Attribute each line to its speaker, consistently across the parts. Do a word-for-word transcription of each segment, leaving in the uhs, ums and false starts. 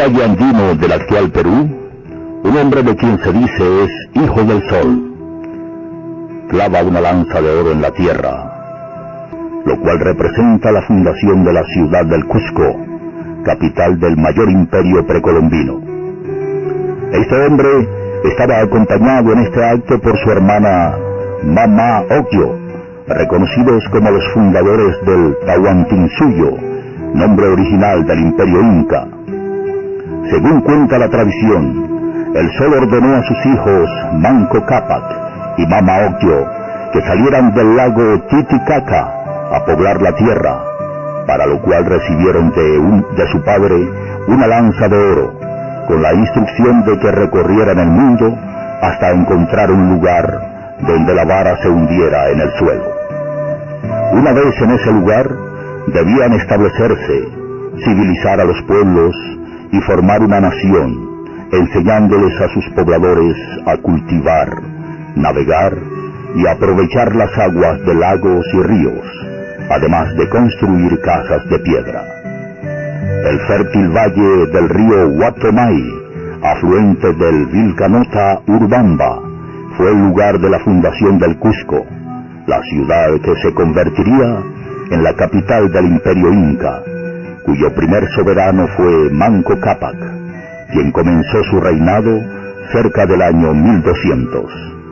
Speaker 1: valle andino del actual Perú, un hombre de quien se dice es hijo del sol, clava una lanza de oro en la tierra, lo cual representa la fundación de la ciudad del Cusco, capital del mayor imperio precolombino. Este hombre estaba acompañado en este acto por su hermana Mama Ocllo, reconocidos como los fundadores del Tahuantinsuyo, nombre original del imperio inca. Según cuenta la tradición, el sol ordenó a sus hijos Manco Cápac y Mama Ocllo que salieran del lago Titicaca a poblar la tierra, para lo cual recibieron de, un, de su padre una lanza de oro, con la instrucción de que recorrieran el mundo hasta encontrar un lugar donde la vara se hundiera en el suelo. Una vez en ese lugar, debían establecerse, civilizar a los pueblos y formar una nación, enseñándoles a sus pobladores a cultivar, navegar y aprovechar las aguas de lagos y ríos, además de construir casas de piedra. El fértil valle del río Huatomay, afluente del Vilcanota Urubamba, fue el lugar de la fundación del Cusco, la ciudad que se convertiría en la capital del imperio inca, cuyo primer soberano fue Manco Cápac, quien comenzó su reinado cerca del año mil doscientos.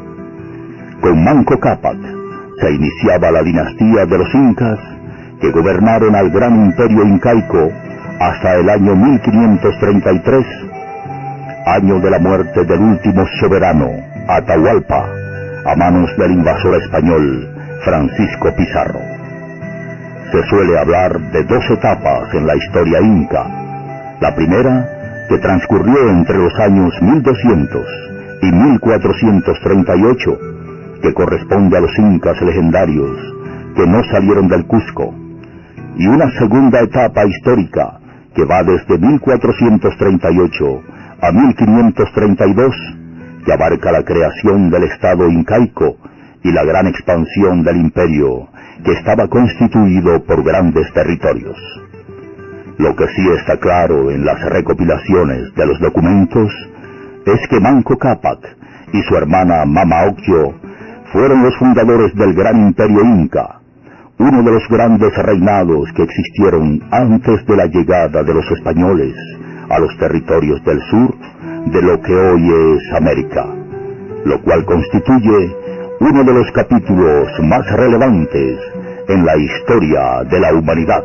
Speaker 1: Con Manco Cápac se iniciaba la dinastía de los incas, que gobernaron al gran imperio incaico hasta el año mil quinientos treinta y tres, año de la muerte del último soberano, Atahualpa, a manos del invasor español Francisco Pizarro. Se suele hablar de dos etapas en la historia inca. La primera, que transcurrió entre los años mil doscientos y mil cuatrocientos treinta y ocho, que corresponde a los incas legendarios que no salieron del Cusco, y una segunda etapa histórica que va desde mil cuatrocientos treinta y ocho a mil quinientos treinta y dos, que abarca la creación del Estado incaico y la gran expansión del imperio, que estaba constituido por grandes territorios. Lo que sí está claro en las recopilaciones de los documentos es que Manco Cápac y su hermana Mama Ocllo fueron los fundadores del gran imperio inca, uno de los grandes reinados que existieron antes de la llegada de los españoles a los territorios del sur de lo que hoy es América, lo cual constituye uno de los capítulos más relevantes en la historia de la humanidad.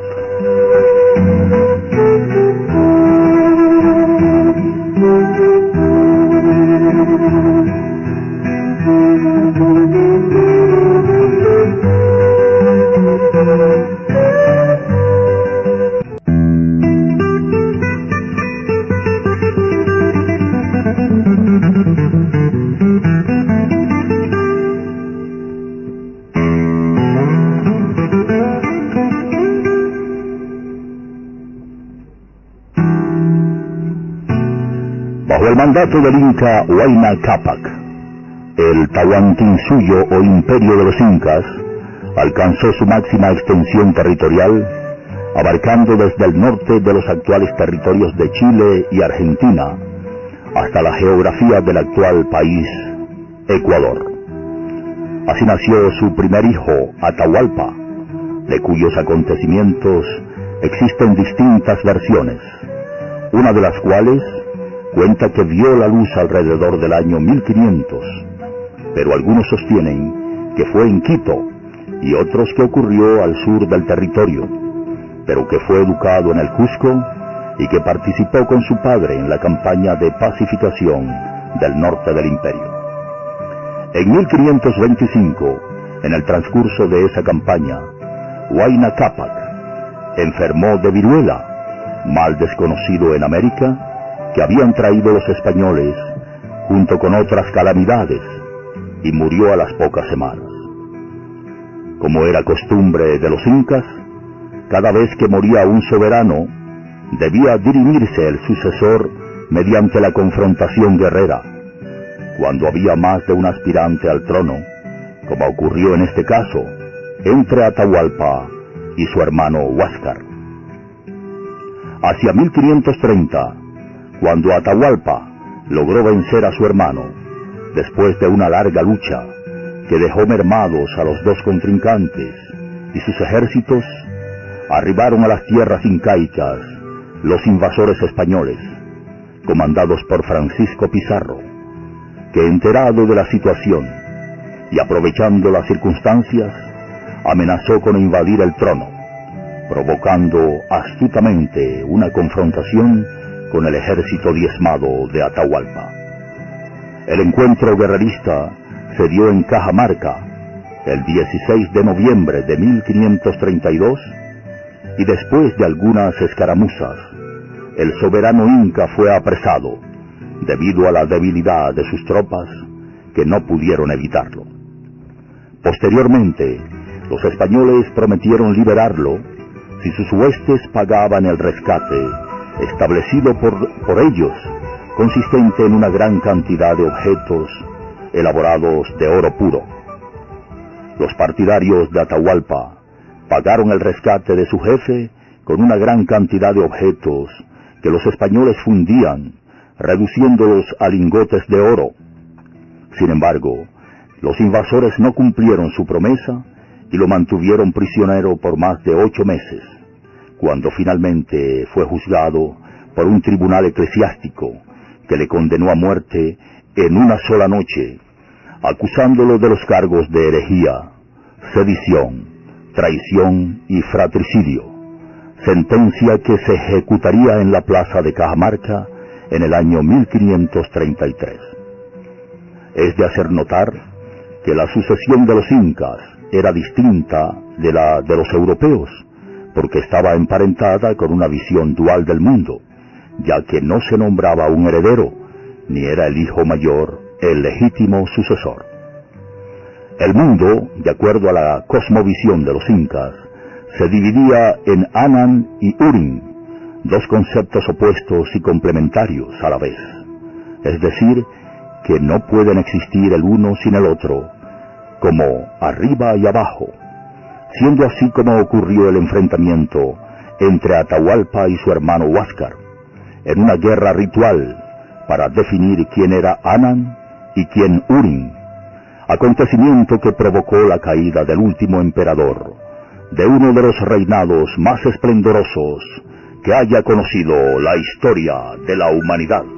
Speaker 1: Bajo el mandato del Inca Huayna Cápac, el Tahuantinsuyo o Imperio de los Incas alcanzó su máxima extensión territorial, abarcando desde el norte de los actuales territorios de Chile y Argentina hasta la geografía del actual país Ecuador. Así nació su primer hijo, Atahualpa, de cuyos acontecimientos existen distintas versiones, una de las cuales cuenta que vio la luz alrededor del año mil quinientos, pero algunos sostienen que fue en Quito y otros que ocurrió al sur del territorio, pero que fue educado en el Cusco y que participó con su padre en la campaña de pacificación del norte del imperio. En mil quinientos veinticinco, en el transcurso de esa campaña, Huayna Cápac enfermó de viruela, mal desconocido en América, que habían traído los españoles junto con otras calamidades, y murió a las pocas semanas. Como era costumbre de los incas, cada vez que moría un soberano, debía dirimirse el sucesor mediante la confrontación guerrera, cuando había más de un aspirante al trono, como ocurrió en este caso, entre Atahualpa y su hermano Huáscar. Hacia mil quinientos treinta, cuando Atahualpa logró vencer a su hermano, después de una larga lucha que dejó mermados a los dos contrincantes y sus ejércitos, arribaron a las tierras incaicas los invasores españoles, comandados por Francisco Pizarro, que enterado de la situación y aprovechando las circunstancias, amenazó con invadir el trono, provocando astutamente una confrontación con el ejército diezmado de Atahualpa. El encuentro guerrerista se dio en Cajamarca el dieciséis de noviembre de mil quinientos treinta y dos, y después de algunas escaramuzas, el soberano inca fue apresado debido a la debilidad de sus tropas, que no pudieron evitarlo. Posteriormente, los españoles prometieron liberarlo si sus huestes pagaban el rescate establecido por, por ellos, consistente en una gran cantidad de objetos elaborados de oro puro. Los partidarios de Atahualpa pagaron el rescate de su jefe con una gran cantidad de objetos que los españoles fundían, reduciéndolos a lingotes de oro. Sin embargo, los invasores no cumplieron su promesa y lo mantuvieron prisionero por más de ocho meses, cuando finalmente fue juzgado por un tribunal eclesiástico que le condenó a muerte en una sola noche, acusándolo de los cargos de herejía, sedición, traición y fratricidio, sentencia que se ejecutaría en la plaza de Cajamarca en el año mil quinientos treinta y tres. Es de hacer notar que la sucesión de los incas era distinta de la de los europeos, porque estaba emparentada con una visión dual del mundo, ya que no se nombraba un heredero, ni era el hijo mayor el legítimo sucesor. El mundo, de acuerdo a la cosmovisión de los incas, se dividía en Anan y Urin, dos conceptos opuestos y complementarios a la vez, es decir, que no pueden existir el uno sin el otro, como arriba y abajo, siendo así como ocurrió el enfrentamiento entre Atahualpa y su hermano Huáscar, en una guerra ritual para definir quién era Anan y quién Urin, acontecimiento que provocó la caída del último emperador, de uno de los reinados más esplendorosos que haya conocido la historia de la humanidad.